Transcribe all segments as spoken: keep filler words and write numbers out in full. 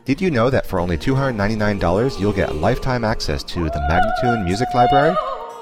Did you know that for only two hundred ninety-nine dollars you'll get lifetime access to the Magnatune Music Library?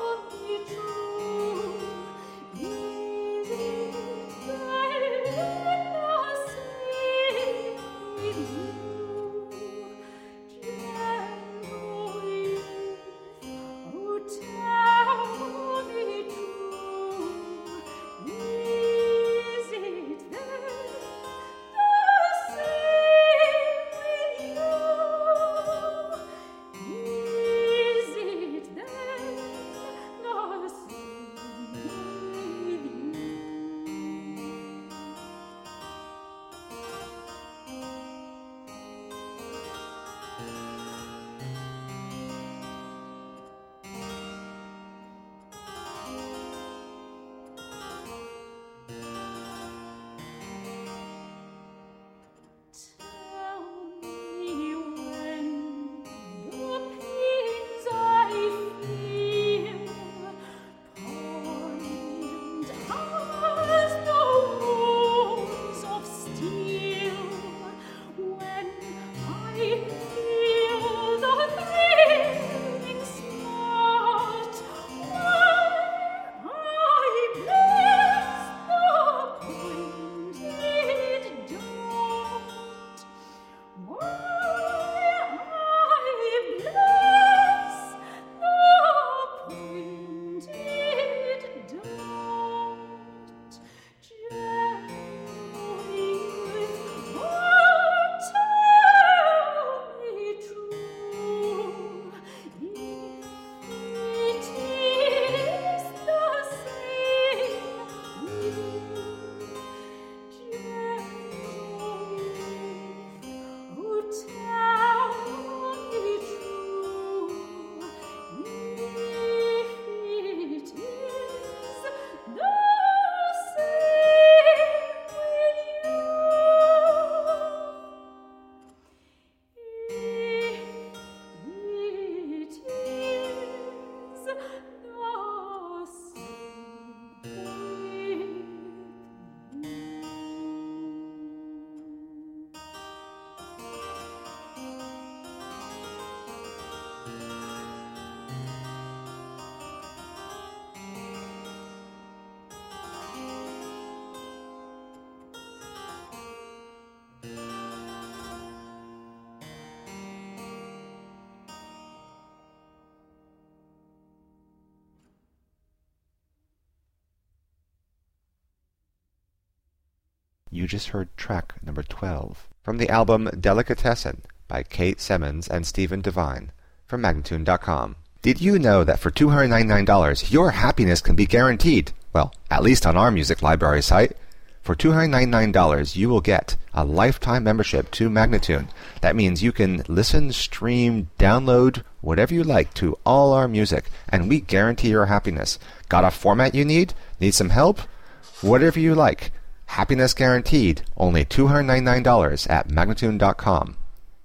You just heard track number twelve from the album Delicatessen by Kate Simmons and Stephen Devine from Magnatune dot com. Did you know that for two hundred ninety-nine dollars your happiness can be guaranteed? Well, at least on our music library site. For two hundred ninety-nine dollars you will get a lifetime membership to Magnatune. That means you can listen, stream, download, whatever you like to all our music, and we guarantee your happiness. Got a format you need? Need some help? Whatever you like. Happiness guaranteed. Only two hundred ninety-nine dollars at Magnatune dot com.